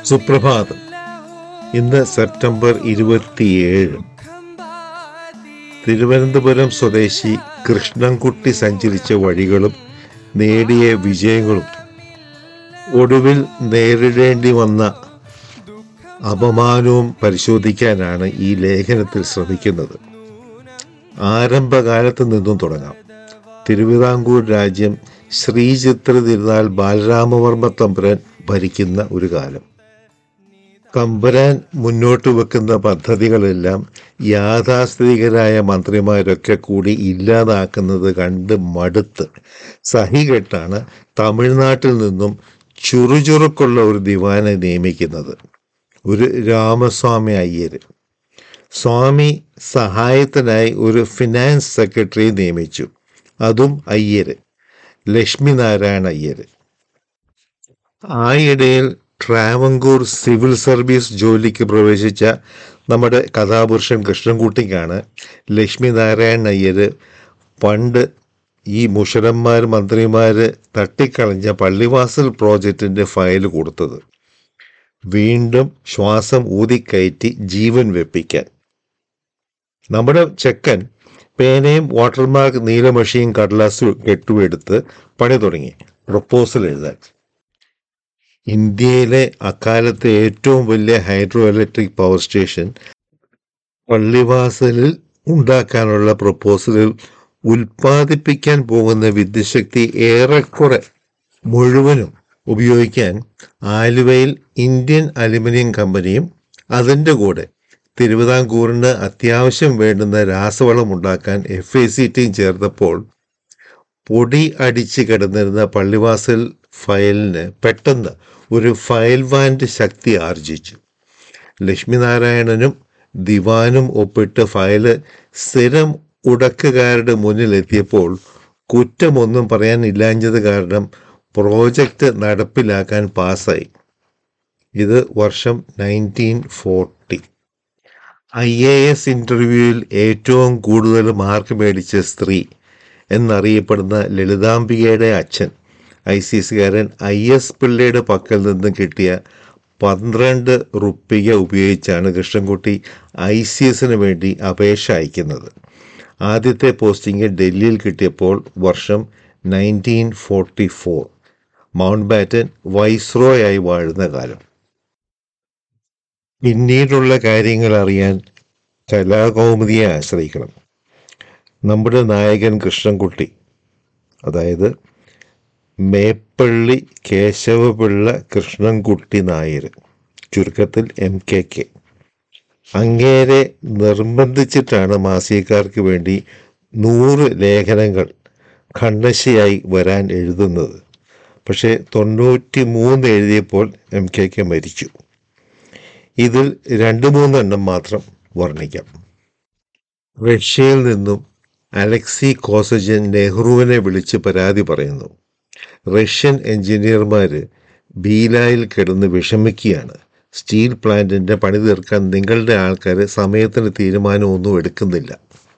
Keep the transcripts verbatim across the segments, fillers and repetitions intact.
സുപ്രഭാതം. ഇന്ന് സെപ്റ്റംബർ ഇരുപത്തിയേഴ്. തിരുവനന്തപുരം സ്വദേശി കൃഷ്ണൻകുട്ടി സഞ്ചരിച്ച വഴികളും നേടിയ വിജയങ്ങളും ഒടുവിൽ നേരിടേണ്ടി വന്ന അപമാനവും പരിശോധിക്കാനാണ് ഈ ലേഖനത്തിൽ ശ്രമിക്കുന്നത്. ആരംഭകാലത്ത് നിന്നും തുടങ്ങാം. തിരുവിതാംകൂർ രാജ്യം ശ്രീചിത്ര തിരുനാൾ ബാലരാമവർമ്മ തമ്പുരാൻ ഭരിക്കുന്ന ഒരു കാലം. തമ്പുരാൻ മുന്നോട്ട് വെക്കുന്ന പദ്ധതികളെല്ലാം യാഥാസ്ഥിതികരായ മന്ത്രിമാരൊക്കെ കൂടി ഇല്ലാതാക്കുന്നത് കണ്ട് മടുത്ത് സഹികെട്ടാണ് തമിഴ്നാട്ടിൽ നിന്നും ചുറുചുറുക്കുള്ള ഒരു ദിവാനെ നിയമിക്കുന്നത്, ഒരു രാമസ്വാമി അയ്യര്. സ്വാമി സഹായത്തിനായി ഒരു ഫിനാൻസ് സെക്രട്ടറി നിയമിച്ചു, അതും അയ്യര്, ലക്ഷ്മി നാരായണ അയ്യര്. ആയിടയിൽ ട്രാവങ്കൂർ സിവിൽ സർവീസ് ജോലിക്ക് പ്രവേശിച്ച നമ്മുടെ കഥാപുരുഷൻ കൃഷ്ണൻകുട്ടിക്കാണ് ലക്ഷ്മി നാരായണ അയ്യര് പണ്ട് ഈ മുഷറന്മാർ മന്ത്രിമാർ തട്ടിക്കളഞ്ഞ പള്ളിവാസൽ പ്രോജക്റ്റിൻ്റെ ഫയൽ കൊടുത്തത്, വീണ്ടും ശ്വാസം ഊതിക്കയറ്റി ജീവൻ വെപ്പിക്കാൻ. നമ്മുടെ ചെക്കൻ പേനയും വാട്ടർമാർക്ക് നീലമഷിയും കടലാസും കെട്ടുമെടുത്ത് പണി തുടങ്ങി പ്രപ്പോസൽ എഴുതാൻ. ഇന്ത്യയിലെ അക്കാലത്തെ ഏറ്റവും വലിയ ഹൈഡ്രോ ഇലക്ട്രിക് പവർ സ്റ്റേഷൻ പള്ളിവാസലിൽ ഉണ്ടാക്കാനുള്ള പ്രപ്പോസലിൽ ഉൽപ്പാദിപ്പിക്കാൻ പോകുന്ന വിദ്യുച്ഛക്തി ഏറെക്കുറെ മുഴുവനും ഉപയോഗിക്കാൻ ആലുവയിൽ ഇന്ത്യൻ അലുമിനിയം കമ്പനിയും അതിൻ്റെ കൂടെ തിരുവിതാംകൂറിന് അത്യാവശ്യം വേണ്ടുന്ന രാസവളം ഉണ്ടാക്കാൻ എഫ് എ സി ടിയും ചേർത്തപ്പോൾ പൊടി അടിച്ച് കിടന്നിരുന്ന പള്ളിവാസൽ ഫയലിന് പെട്ടെന്ന് ഒരു ഫയൽ വാൻ്റെ ശക്തി ആർജിച്ചു. ലക്ഷ്മിനാരായണനും ദിവാനും ഒപ്പിട്ട് ഫയല് സ്ഥിരം ഉടക്കുകാരുടെ മുന്നിലെത്തിയപ്പോൾ കുറ്റമൊന്നും പറയാനില്ലാഞ്ഞത് കാരണം പ്രോജക്റ്റ് നടപ്പിലാക്കാൻ പാസ്സായി. ഇത് വർഷം nineteen forty. I A S ഇൻ്റർവ്യൂവിൽ ഏറ്റവും കൂടുതൽ മാർക്ക് മേടിച്ച സ്ത്രീ എന്നറിയപ്പെടുന്ന ലളിതാംബികയുടെ അച്ഛൻ ഐ സി എസുകാരൻ ഐ എസ് പിള്ളയുടെ പക്കൽ നിന്ന് കിട്ടിയ പന്ത്രണ്ട് റുപ്പിക ഉപയോഗിച്ചാണ് കൃഷ്ണൻകുട്ടി ഐ സി എസിന് വേണ്ടി അപേക്ഷ അയക്കുന്നത്. ആദ്യത്തെ പോസ്റ്റിംഗ് ഡൽഹിയിൽ കിട്ടിയപ്പോൾ വർഷം nineteen forty four. Mountbatten വൈസ്രോയായി വാഴുന്ന കാലം. പിന്നീടുള്ള കാര്യങ്ങൾ അറിയാൻ കലാകൗമുദിയെ ആശ്രയിക്കണം. നമ്മുടെ നായകൻ കൃഷ്ണൻകുട്ടി, അതായത് മേപ്പള്ളി കേശവപിള്ള കൃഷ്ണൻകുട്ടി നായർ, ചുരുക്കത്തിൽ എം കെ കെ, അങ്ങേരെ നിർബന്ധിച്ചിട്ടാണ് മാസികക്കാർക്ക് വേണ്ടി നൂറ് ലേഖനങ്ങൾ ഖണ്ഡശയായി വരാൻ എഴുതുന്നത്. പക്ഷേ തൊണ്ണൂറ്റി മൂന്ന് എഴുതിയപ്പോൾ എം കെ കെ മരിച്ചു. ഇതിൽ രണ്ട് മൂന്നെണ്ണം മാത്രം വർണ്ണിക്കാം. റഷ്യയിൽ നിന്നും അലക്സി കോസജൻ നെഹ്റുവിനെ വിളിച്ച് പരാതി പറയുന്നു. റഷ്യൻ എഞ്ചിനീയർമാർ ബീലായിൽ കിടന്ന് വിഷമിക്കുകയാണ്. സ്റ്റീൽ പ്ലാന്റിൻ്റെ പണി തീർക്കാൻ നിങ്ങളുടെ ആൾക്കാർ സമയത്തിന് തീരുമാനമൊന്നും എടുക്കുന്നില്ല.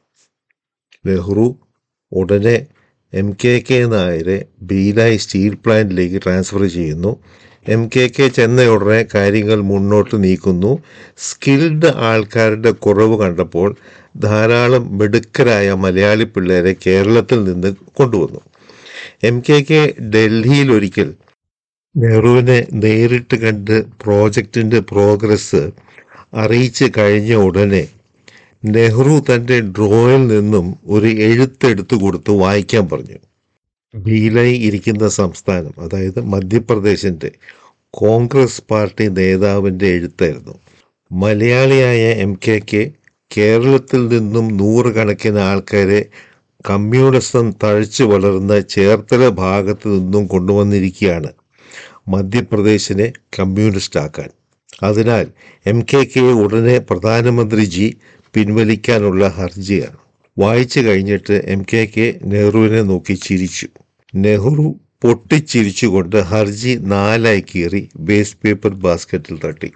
നെഹ്റു ഉടനെ എം കെ കെ നായരെ ബീലായി സ്റ്റീൽ പ്ലാന്റിലേക്ക് ട്രാൻസ്ഫർ ചെയ്യുന്നു. എം കെ കെ ചെന്ന ഉടനെ കാര്യങ്ങൾ മുന്നോട്ട് നീക്കുന്നു. സ്കിൽഡ് ആൾക്കാരുടെ കുറവ് കണ്ടപ്പോൾ ധാരാളം മിടുക്കരായ മലയാളി പിള്ളേരെ കേരളത്തിൽ നിന്ന് കൊണ്ടുവന്നു. എം കെ കെ ഡൽഹിയിൽ ഒരിക്കൽ നെഹ്റുവിനെ നേരിട്ട് കണ്ട് പ്രോജക്റ്റിൻ്റെ പ്രോഗ്രസ് അറിയിച്ച് കഴിഞ്ഞ ഉടനെ നെഹ്റു തൻ്റെ ഡ്രോയിൽ നിന്നും ഒരു എഴുത്തെടുത്തു കൊടുത്ത് വായിക്കാൻ പറഞ്ഞു. ബീലായി ഇരിക്കുന്ന സംസ്ഥാനം, അതായത് മധ്യപ്രദേശിൻ്റെ കോൺഗ്രസ് പാർട്ടി നേതാവിൻ്റെ എഴുത്തായിരുന്നു. മലയാളിയായ എം കെ കെ കേരളത്തിൽ നിന്നും നൂറുകണക്കിന് ആൾക്കാരെ കമ്മ്യൂണിസം തഴച്ചു വളർന്ന ചേർത്തല ഭാഗത്ത് നിന്നും കൊണ്ടുവന്നിരിക്കുകയാണ് മധ്യപ്രദേശിനെ കമ്മ്യൂണിസ്റ്റ് ആക്കാൻ. അതിനാൽ എം കെ കെ ഉടനെ പ്രധാനമന്ത്രിജി പിൻവലിക്കാനുള്ള ഹർജിയാണ്. വായിച്ചു കഴിഞ്ഞിട്ട് എം കെ കെ നെഹ്റുവിനെ നോക്കി ചിരിച്ചു. നെഹ്റു പൊട്ടിച്ചിരിച്ചുകൊണ്ട് ഹർജി നാലായി കീറി വേസ്റ്റ് പേപ്പർ ബാസ്ക്കറ്റിൽ തട്ടി.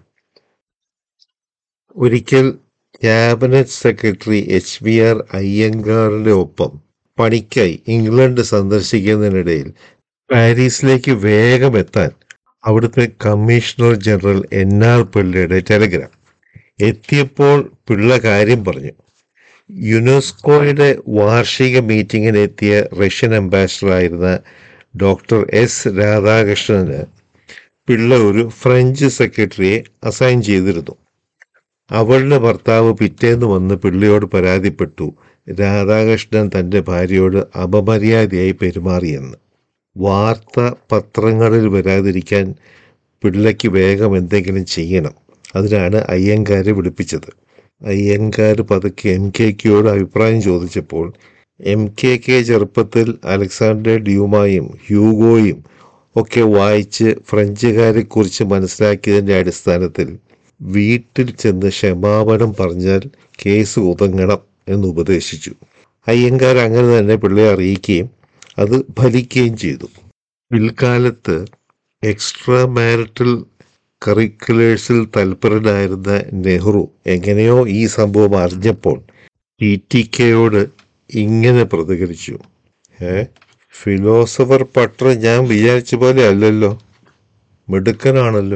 ഒരിക്കൽ cabinet secretary H V R അയ്യങ്കാറിൻ്റെ ഒപ്പം പണിക്കായി ഇംഗ്ലണ്ട് സന്ദർശിക്കുന്നതിനിടയിൽ പാരീസിലേക്ക് വേഗം എത്താൻ അവിടുത്തെ കമ്മീഷണർ ജനറൽ എൻ ആർ പിള്ളയുടെ ടെലഗ്രാം എത്തിയപ്പോൾ പിള്ള കാര്യം പറഞ്ഞു. യുനെസ്കോയുടെ വാർഷിക മീറ്റിങ്ങിനെത്തിയ റഷ്യൻ അംബാസിഡറായിരുന്ന ഡോക്ടർ എസ് രാധാകൃഷ്ണന് പിള്ള ഒരു ഫ്രഞ്ച് സെക്രട്ടറിയെ അസൈൻ ചെയ്തിരുന്നു. അവളുടെ ഭർത്താവ് പിറ്റേന്ന് വന്ന് പിള്ളയോട് പരാതിപ്പെട്ടു രാധാകൃഷ്ണൻ തൻ്റെ ഭാര്യയോട് അപമര്യാദയായി പെരുമാറിയെന്ന്. വാർത്ത പത്രങ്ങളിൽ വരാതിരിക്കാൻ പിള്ളയ്ക്ക് വേഗം എന്തെങ്കിലും ചെയ്യണം. അതിനാണ് അയ്യങ്കാരെ വിളിപ്പിച്ചത്. അയ്യങ്കാർ പതുക്കെ എം കെ കെയോട് അഭിപ്രായം ചോദിച്ചപ്പോൾ എം കെ കെ ചെറുപ്പത്തിൽ അലക്സാണ്ടർ ഡ്യൂമായും ഹ്യൂഗോയും ഒക്കെ വായിച്ച് ഫ്രഞ്ചുകാരെക്കുറിച്ച് മനസ്സിലാക്കിയതിൻ്റെ അടിസ്ഥാനത്തിൽ വീട്ടിൽ ചെന്ന് ക്ഷമാപണം പറഞ്ഞാൽ കേസ് ഒതുങ്ങണം എന്ന് ഉപദേശിച്ചു. അയ്യങ്കാർ അങ്ങനെ തന്നെ പിള്ളയെ അറിയിക്കുകയും അത് ഫലിക്കുകയും ചെയ്തു. പിൽക്കാലത്ത് എക്സ്ട്രാ മാരിറ്റൽ കറിക്കുലേഴ്സിൽ തൽപരനായിരുന്ന നെഹ്റു എങ്ങനെയോ ഈ സംഭവം അറിഞ്ഞപ്പോൾ ടി ടി കെയോട് ഇങ്ങനെ പ്രതികരിച്ചു. ഏ ഫിലോസഫർ പട്ടർ ഞാൻ വിചാരിച്ച പോലെ അല്ലല്ലോ, മിടുക്കനാണല്ലോ.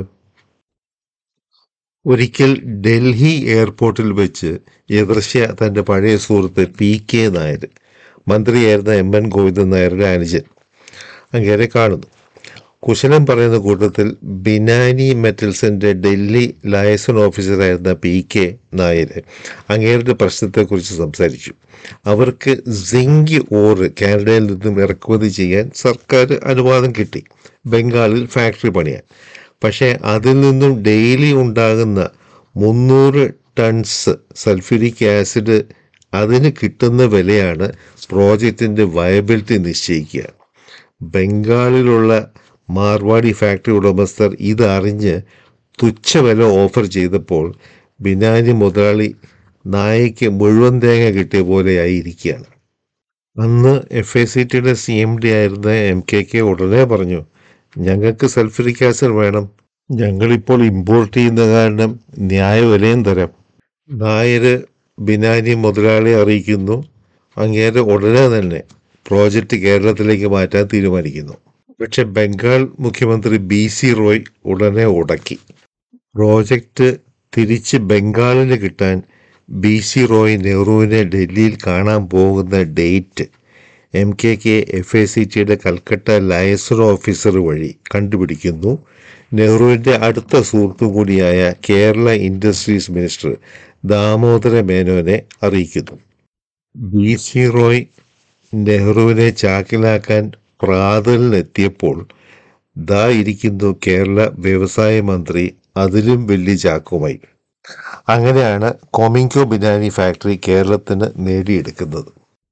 ഒരിക്കൽ ഡൽഹി എയർപോർട്ടിൽ വെച്ച് എതിർശ്യ തൻ്റെ പഴയ സുഹൃത്ത് പി കെ നായർ, മന്ത്രിയായിരുന്ന എം എൻ ഗോവിന്ദൻ നായരുടെ അനുജൻ, അങ്ങേരെ കാണുന്നു. കുശലം പറയുന്ന കൂട്ടത്തിൽ ബിനാനി മെറ്റൽസിൻ്റെ ഡൽഹി ലയസൺ ഓഫീസറായിരുന്ന പി കെ നായർ അങ്ങേരുടെ പ്രശ്നത്തെക്കുറിച്ച് സംസാരിച്ചു. അവർക്ക് സിങ്ക് ഓറ് കാനഡയിൽ നിന്നും ഇറക്കുമതി ചെയ്യാൻ സർക്കാർ അനുവാദം കിട്ടി, ബംഗാളിൽ ഫാക്ടറി പണിയാൻ. പക്ഷേ അതിൽ നിന്നും ഡെയിലി ഉണ്ടാകുന്ന മുന്നൂറ് ടൺസ് സൾഫ്യൂരിക് ആസിഡ് അതിന് കിട്ടുന്ന വിലയാണ് പ്രോജക്റ്റിൻ്റെ വയബിലിറ്റി നിശ്ചയിക്കുക. ബംഗാളിലുള്ള മാർവാടി ഫാക്ടറി ഉടമസ്ഥർ ഇതറിഞ്ഞ് തുച്ഛവില ഓഫർ ചെയ്തപ്പോൾ ബിനാനി മുതലാളി നായയ്ക്ക് മുഴുവൻ തേങ്ങ കിട്ടിയ പോലെയായിരിക്കുകയാണ്. അന്ന് എഫ് എ സി ടിയുടെ സി എം ഡി ആയിരുന്ന എം കെ കെ ഉടനെ പറഞ്ഞു, ഞങ്ങൾക്ക് സൾഫ്യൂരിക് ആസിഡ് വേണം, ഞങ്ങളിപ്പോൾ ഇമ്പോർട്ട് ചെയ്യുന്ന കാരണം ന്യായവിലയും തരാം. നായർ ബിനാനി മുതലാളി അറിയിക്കുന്നു. അങ്ങേരെ ഉടനെ തന്നെ പ്രോജക്റ്റ് കേരളത്തിലേക്ക് മാറ്റാൻ തീരുമാനിക്കുന്നു. പക്ഷെ ബംഗാൾ മുഖ്യമന്ത്രി ബി സി റോയ് ഉടനെ ഉടക്കി. പ്രോജക്റ്റ് തിരിച്ച് ബംഗാളിന് കിട്ടാൻ ബി സി റോയ് നെഹ്റുവിനെ ഡൽഹിയിൽ കാണാൻ പോകുന്ന date M K K F A C ടിയുടെ കൽക്കട്ട ലയസൺ ഓഫീസർ വഴി കണ്ടുപിടിക്കുന്നു. നെഹ്റുവിൻ്റെ അടുത്ത സുഹൃത്തു കൂടിയായ കേരള ഇൻഡസ്ട്രീസ് മിനിസ്റ്റർ ദാമോദര മേനോനെ അറിയിക്കുന്നു. ബി സി റോയ് നെഹ്റുവിനെ ചാക്കിലാക്കാൻ പ്രാതലിനെത്തിയപ്പോൾ ദാ ഇരിക്കുന്നു കേരള വ്യവസായ മന്ത്രി അതിലും വലിയ ചാക്കുമായി. അങ്ങനെയാണ് കൊമിങ്കോ ബിനാനി ഫാക്ടറി കേരളത്തിന് നേടിയെടുക്കുന്നത്.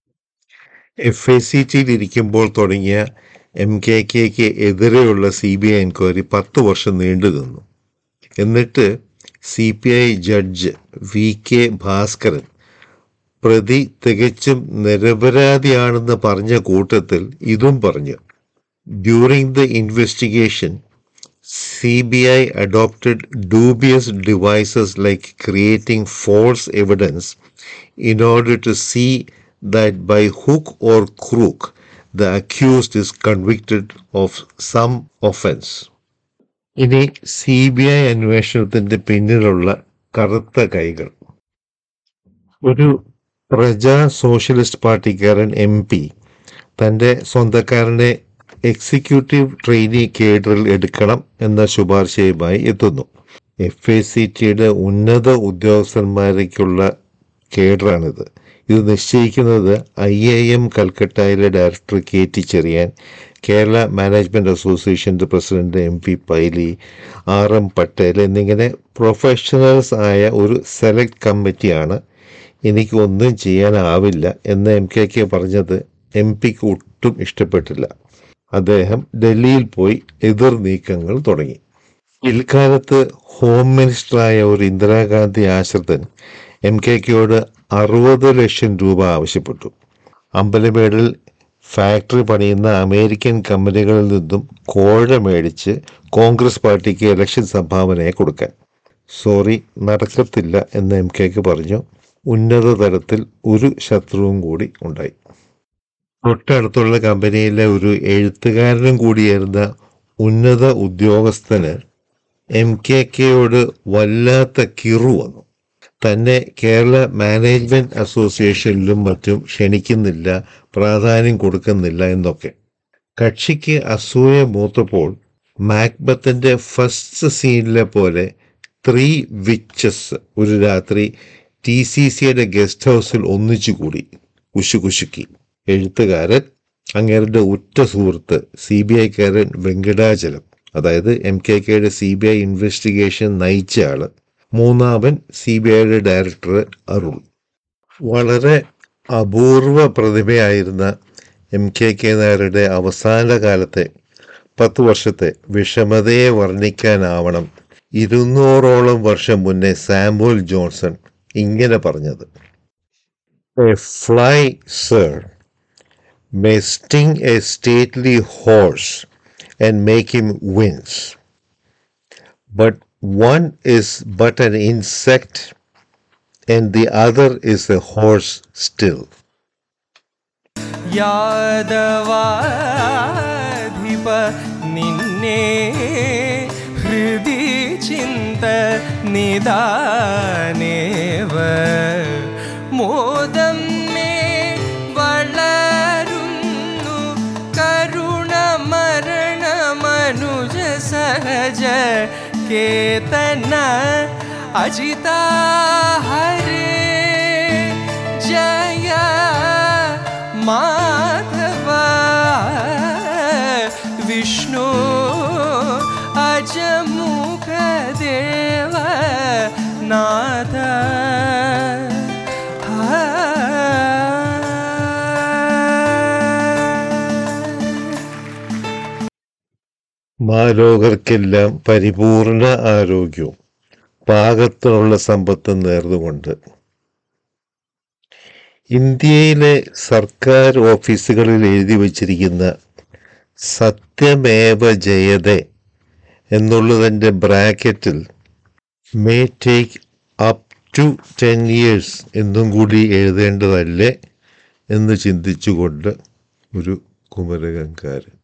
എഫ് എ സി ടിയിൽ ഇരിക്കുമ്പോൾ തുടങ്ങിയ എം കെ കെക്ക് എതിരെയുള്ള സി ബി ഐ എൻക്വയറി പത്ത് വർഷം നീണ്ടു നിന്നു. എന്നിട്ട് C P I judge V K Bhaskaran പ്രതി തികച്ചും നിരപരാധിയാണെന്ന് പറഞ്ഞ കൂട്ടത്തിൽ ഇതും പറഞ്ഞു. During the investigation C B I adopted dubious devices like creating false evidence in order to see that by hook or crook the accused is convicted of some offense. ഇനി C B I അന്വേഷണത്തിൻ്റെ പിന്നിലുള്ള കറുത്ത കൈകൾ. ഒരു Praja socialist പാർട്ടിക്കാരൻ M P തൻ്റെ സ്വന്തക്കാരനെ executive trainee കേഡറിൽ എടുക്കണം എന്ന ശുപാർശയുമായി എത്തുന്നു. എഫ് എ സി ടിയുടെ ഉന്നത ഉദ്യോഗസ്ഥന്മാരേക്കുള്ള കേഡറാണിത്. ഇത് നിശ്ചയിക്കുന്നത് ഐ എ എം കൽക്കട്ടയിലെ director K T Cherian, Kerala management അസോസിയേഷൻ്റെ president M P Paily, R M Patel എന്നിങ്ങനെ പ്രൊഫഷണൽസ് ആയ ഒരു സെലക്ട് കമ്മിറ്റിയാണ്. എനിക്ക് ഒന്നും ചെയ്യാനാവില്ല എന്ന് എം കെ കെ പറഞ്ഞത് എം പിക്ക് ഒട്ടും ഇഷ്ടപ്പെട്ടില്ല. അദ്ദേഹം ഡൽഹിയിൽ പോയി എതിർ നീക്കങ്ങൾ തുടങ്ങി. പിൽക്കാലത്ത് ഹോം മിനിസ്റ്ററായ ഒരു ഇന്ദിരാഗാന്ധി ആശ്രിതൻ എം കെ കെയോട് അറുപത് ലക്ഷം രൂപ ആവശ്യപ്പെട്ടു. അമ്പലമേടിൽ ഫാക്ടറി പണിയുന്ന അമേരിക്കൻ കമ്പനികളിൽ നിന്നും കോഴ മേടിച്ച് കോൺഗ്രസ് പാർട്ടിക്ക് ഇലക്ഷൻ സംഭാവനയെ കൊടുക്കാൻ. സോറി, നടക്കത്തില്ല എന്ന് എം കെക്ക് പറഞ്ഞു. ഉന്നത തലത്തിൽ ഒരു ശത്രുവും കൂടി ഉണ്ടായി. തൊട്ടടുത്തുള്ള കമ്പനിയിലെ ഒരു എഴുത്തുകാരനും കൂടിയായിരുന്ന ഉന്നത ഉദ്യോഗസ്ഥന് എം കെ കെയോട് വല്ലാത്ത കിറു വന്നു. തന്നെ കേരള മാനേജ്മെന്റ് അസോസിയേഷനിലും മറ്റും ക്ഷണിക്കുന്നില്ല, പ്രാധാന്യം കൊടുക്കുന്നില്ല എന്നൊക്കെ. കക്ഷിക്ക് അസൂയ മൂത്തപ്പോൾ മാക്ബത്തിന്റെ ഫസ്റ്റ് സീനിലെ പോലെ ത്രീ വിച്ചസ് ഒരു രാത്രി ടി സി സിയുടെ ഗസ്റ്റ് ഹൗസിൽ ഒന്നിച്ചുകൂടി കുശുകുശുക്കി. എഴുത്തുകാരൻ, അങ്ങേരുടെ ഉറ്റ സുഹൃത്ത് സി ബി ഐക്കാരൻ വെങ്കടാചലം, അതായത് എം കെ കെയുടെ സി ബി ഐ ഇൻവെസ്റ്റിഗേഷൻ നയിച്ച ആള്, മൂന്നാമൻ സി ബി ഐയുടെ ഡയറക്ടർ അരുൾ. വളരെ അപൂർവ പ്രതിഭയായിരുന്ന എം കെ കെ നായരുടെ അവസാന കാലത്തെ പത്ത് വർഷത്തെ വിഷമതയെ വർണ്ണിക്കാനാവണം ഇരുന്നൂറോളം വർഷം മുന്നേ സാമുവൽ ജോൺസൺ ഇങ്ങനെ പറഞ്ഞത്: a fly, sir, may sting a stately horse and make him wince, but one is but an insect and the other is a horse still. യാദവാധിപ നിന്നെ ഹൃദി ചിന്ത നിദാനേവ മോദം മേ വളരുന്നു കരുണ മരണ മനുജ സഹജ കേതന അജിത ഹരേ ജയ മാധവ വിഷ്ണു അജമുഖ ദേവ നാഥ. മാലോകർക്കെല്ലാം പരിപൂർണ ആരോഗ്യവും പാകത്തിനുള്ള സമ്പത്തും നേർന്നുകൊണ്ട് ഇന്ത്യയിലെ സർക്കാർ ഓഫീസുകളിൽ എഴുതി വച്ചിരിക്കുന്ന സത്യമേവ ജയതേ എന്നുള്ളതിൻ്റെ ബ്രാക്കറ്റിൽ may take up to ten years എന്നും കൂടി എഴുതേണ്ടതല്ലേ എന്ന് ചിന്തിച്ചുകൊണ്ട് ഒരു കുമരകംകാരൻ.